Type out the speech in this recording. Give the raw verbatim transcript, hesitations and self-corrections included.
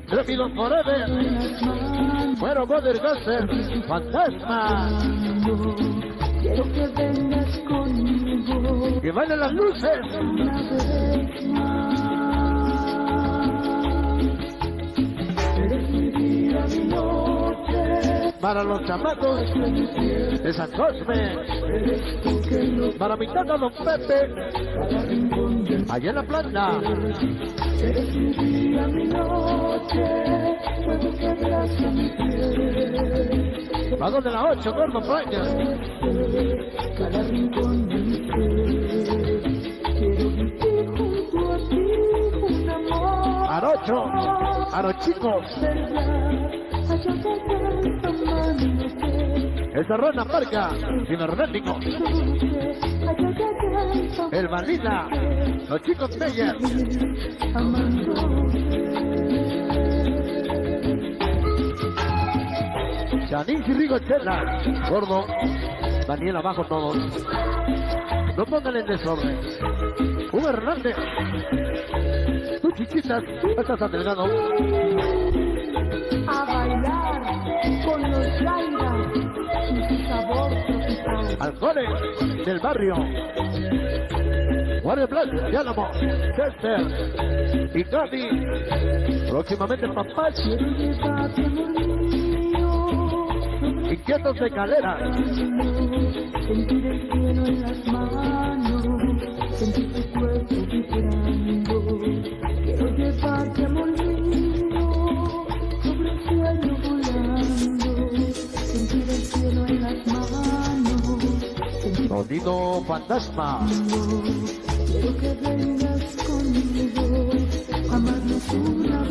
Tremilo Forever, Bueno Mother Gospel, Fantasma. Quiero que vengas conmigo. Que bailen las luces. Una vez más. Eres mi vida, mi noche. Para los chamacos de San Cosme. Para mi tata Don Pepe. Allá en la planta. Eres mi vida, mi noche. Puedo que abraza mi piel. Vagón de la ocho, Gordo Praña. Cada rincón de mi ser. Quiero vivir junto a ti, un amor. Arocho, Arochico. El Terrona Marca, Cibernético. El Balina, los chicos Meyer. Janís y Rigochela, Gordo, Daniel abajo todos. No pongan en desorden. Hugo Hernández. Tú chiquitas, estás a Delgado. A bailar con los Yairas y su sabor tropical. Alcoholes del barrio. Guardia Blanca, Yálamo, Chester y Gaby. Próximamente Papás. Quiero llevarte, amor mío, Inquietos de Calera. sentir el cielo en las manos, sentir tu cuerpo vibrando. Quiero llevarte, amor mío, sobre el cielo volando, sentir el cielo en las manos, sentir Sonido Fantasma. quiero que vengas conmigo, amarnos una